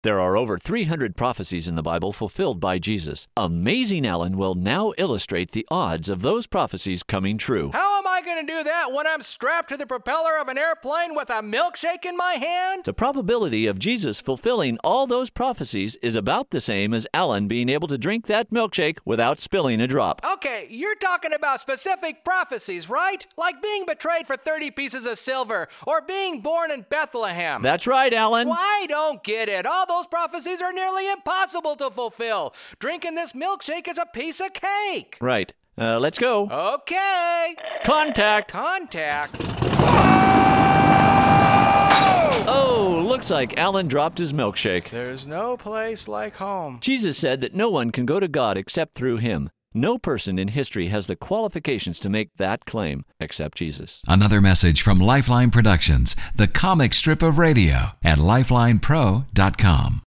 There are over 300 prophecies in the Bible fulfilled by Jesus. Amazing Alan will now illustrate the odds of those prophecies coming true. How am I going to do that when I'm strapped to the propeller of an airplane with a milkshake in my hand? The probability of Jesus fulfilling all those prophecies is about the same as Alan being able to drink that milkshake without spilling a drop. Okay, you're talking about specific prophecies, right? Like being betrayed for 30 pieces of silver or being born in Bethlehem. That's right, Alan. Well, I don't get it. All those prophecies are nearly impossible to fulfill. Drinking this milkshake is a piece of cake. Right. Let's go. Okay. Contact. Oh, looks like Alan dropped his milkshake. There's no place like home. Jesus said that no one can go to God except through him. No person in history has the qualifications to make that claim except Jesus. Another message from Lifeline Productions, the comic strip of radio, at lifelinepro.com.